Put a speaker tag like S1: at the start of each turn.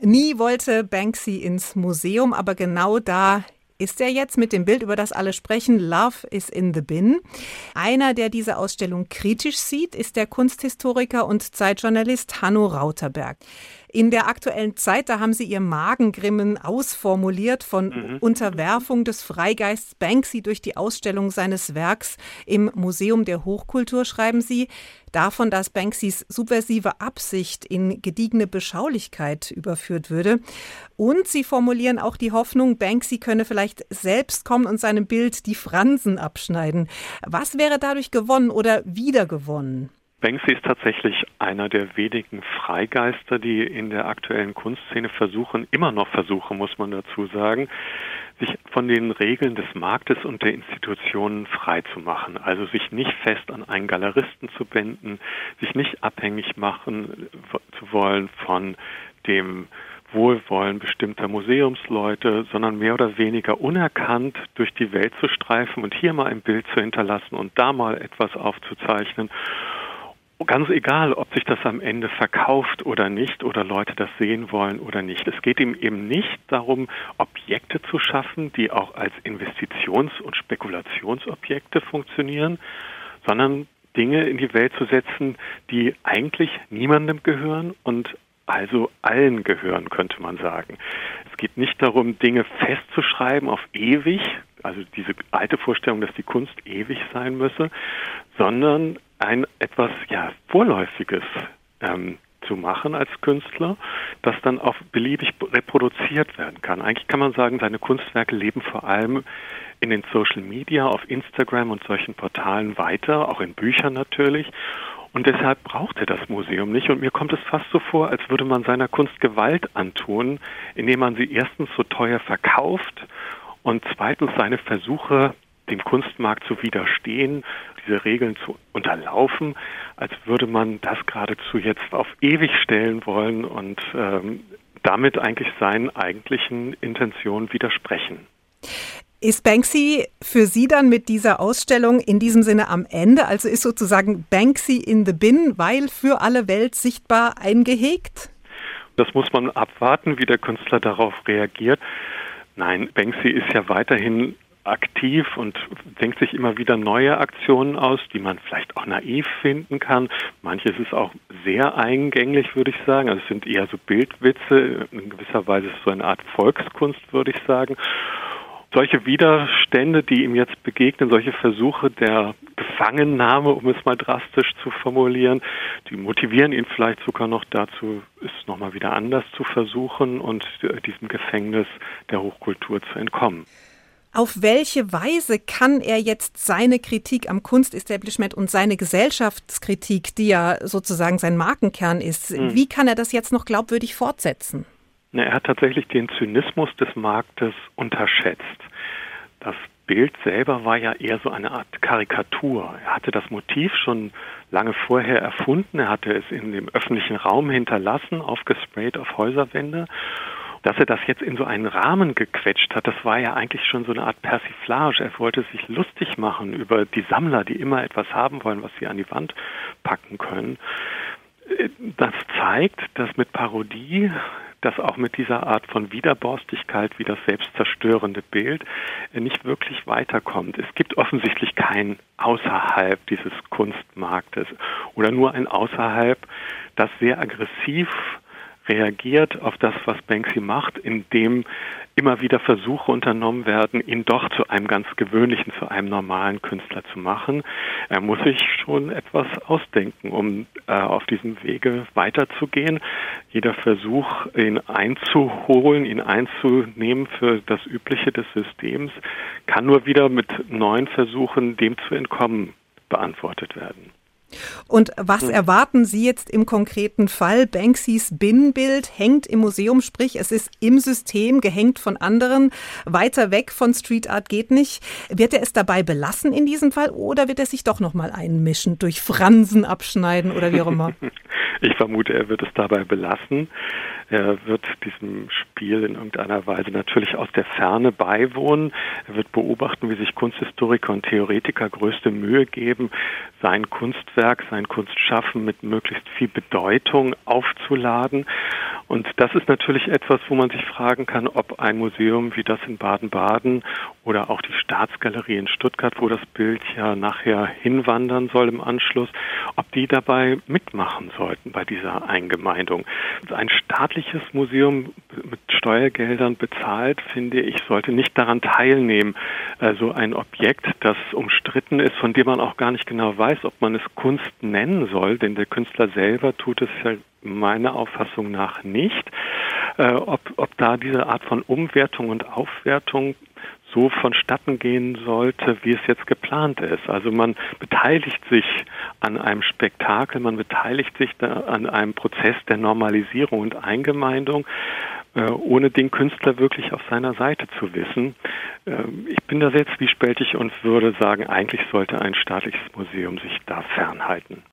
S1: Nie wollte Banksy ins Museum, aber genau da ist er jetzt mit dem Bild, über das alle sprechen, Love is in the Bin. Einer, der diese Ausstellung kritisch sieht, ist der Kunsthistoriker und Zeitjournalist Hanno Rauterberg. In der aktuellen Zeit, da haben Sie Ihr Magengrimmen ausformuliert von Unterwerfung des Freigeists Banksy durch die Ausstellung seines Werks im Museum der Hochkultur, schreiben Sie, davon, dass Banksys subversive Absicht in gediegene Beschaulichkeit überführt würde. Und Sie formulieren auch die Hoffnung, Banksy könne vielleicht selbst kommen und seinem Bild die Fransen abschneiden. Was wäre dadurch gewonnen oder wieder gewonnen?
S2: Banksy ist tatsächlich einer der wenigen Freigeister, die in der aktuellen Kunstszene immer noch versuchen, muss man dazu sagen, sich von den Regeln des Marktes und der Institutionen frei zu machen. Also sich nicht fest an einen Galeristen zu binden, sich nicht abhängig machen zu wollen von dem Wohlwollen bestimmter Museumsleute, sondern mehr oder weniger unerkannt durch die Welt zu streifen und hier mal ein Bild zu hinterlassen und da mal etwas aufzuzeichnen. Ganz egal, ob sich das am Ende verkauft oder nicht oder Leute das sehen wollen oder nicht. Es geht ihm eben nicht darum, Objekte zu schaffen, die auch als Investitions- und Spekulationsobjekte funktionieren, sondern Dinge in die Welt zu setzen, die eigentlich niemandem gehören und also allen gehören, könnte man sagen. Es geht nicht darum, Dinge festzuschreiben auf ewig, also diese alte Vorstellung, dass die Kunst ewig sein müsse, sondern etwas Vorläufiges zu machen als Künstler, das dann auch beliebig reproduziert werden kann. Eigentlich kann man sagen, seine Kunstwerke leben vor allem in den Social Media, auf Instagram und solchen Portalen weiter, auch in Büchern natürlich. Und deshalb braucht er das Museum nicht. Und mir kommt es fast so vor, als würde man seiner Kunst Gewalt antun, indem man sie erstens so teuer verkauft und zweitens seine Versuche, dem Kunstmarkt zu widerstehen, diese Regeln zu unterlaufen, als würde man das geradezu jetzt auf ewig stellen wollen und damit eigentlich seinen eigentlichen Intentionen widersprechen.
S1: Ist Banksy für Sie dann mit dieser Ausstellung in diesem Sinne am Ende? Also ist sozusagen Banksy in the Bin, weil für alle Welt sichtbar eingehegt?
S2: Das muss man abwarten, wie der Künstler darauf reagiert. Nein, Banksy ist ja weiterhin aktiv und denkt sich immer wieder neue Aktionen aus, die man vielleicht auch naiv finden kann. Manches ist auch sehr eingänglich, würde ich sagen. Also es sind eher so Bildwitze, in gewisser Weise ist es so eine Art Volkskunst, würde ich sagen. Solche Widerstände, die ihm jetzt begegnen, solche Versuche der Gefangennahme, um es mal drastisch zu formulieren, die motivieren ihn vielleicht sogar noch dazu, es nochmal wieder anders zu versuchen und diesem Gefängnis der Hochkultur zu entkommen.
S1: Auf welche Weise kann er jetzt seine Kritik am Kunstestablishment und seine Gesellschaftskritik, die ja sozusagen sein Markenkern ist, wie kann er das jetzt noch glaubwürdig fortsetzen?
S2: Er hat tatsächlich den Zynismus des Marktes unterschätzt. Das Bild selber war ja eher so eine Art Karikatur. Er hatte das Motiv schon lange vorher erfunden. Er hatte es in dem öffentlichen Raum hinterlassen, aufgesprayt auf Häuserwände. Dass er das jetzt in so einen Rahmen gequetscht hat, das war ja eigentlich schon so eine Art Persiflage. Er wollte sich lustig machen über die Sammler, die immer etwas haben wollen, was sie an die Wand packen können. Das zeigt, dass mit Parodie, dass auch mit dieser Art von Widerborstigkeit wie das selbstzerstörende Bild nicht wirklich weiterkommt. Es gibt offensichtlich kein Außerhalb dieses Kunstmarktes oder nur ein Außerhalb, das sehr aggressiv reagiert auf das, was Banksy macht, indem immer wieder Versuche unternommen werden, ihn doch zu einem ganz gewöhnlichen, zu einem normalen Künstler zu machen. Er muss sich schon etwas ausdenken, um auf diesem Wege weiterzugehen. Jeder Versuch, ihn einzuholen, ihn einzunehmen für das Übliche des Systems, kann nur wieder mit neuen Versuchen, dem zu entkommen, beantwortet werden.
S1: Und was erwarten Sie jetzt im konkreten Fall? Banksys Binnenbild hängt im Museum, sprich es ist im System, gehängt von anderen, weiter weg von Street Art geht nicht. Wird er es dabei belassen in diesem Fall oder wird er sich doch nochmal einmischen, durch Fransen abschneiden oder wie auch immer?
S2: Ich vermute, er wird es dabei belassen. Er wird diesem Spiel in irgendeiner Weise natürlich aus der Ferne beiwohnen. Er wird beobachten, wie sich Kunsthistoriker und Theoretiker größte Mühe geben, sein Kunstwerk, sein Kunstschaffen mit möglichst viel Bedeutung aufzuladen. Und das ist natürlich etwas, wo man sich fragen kann, ob ein Museum wie das in Baden-Baden oder auch die Staatsgalerie in Stuttgart, wo das Bild ja nachher hinwandern soll im Anschluss, ob die dabei mitmachen sollten bei dieser Eingemeindung. Ein staatliches Museum mit Steuergeldern bezahlt, finde ich, sollte nicht daran teilnehmen. So ein Objekt, das umstritten ist, von dem man auch gar nicht genau weiß, ob man es Kunst nennen soll, denn der Künstler selber tut es ja meiner Auffassung nach nicht, ob da diese Art von Umwertung und Aufwertung so vonstatten gehen sollte, wie es jetzt geplant ist. Also man beteiligt sich an einem Spektakel, man beteiligt sich an einem Prozess der Normalisierung und Eingemeindung, ohne den Künstler wirklich auf seiner Seite zu wissen. Ich bin da sehr zwiespältig und würde sagen, eigentlich sollte ein staatliches Museum sich da fernhalten.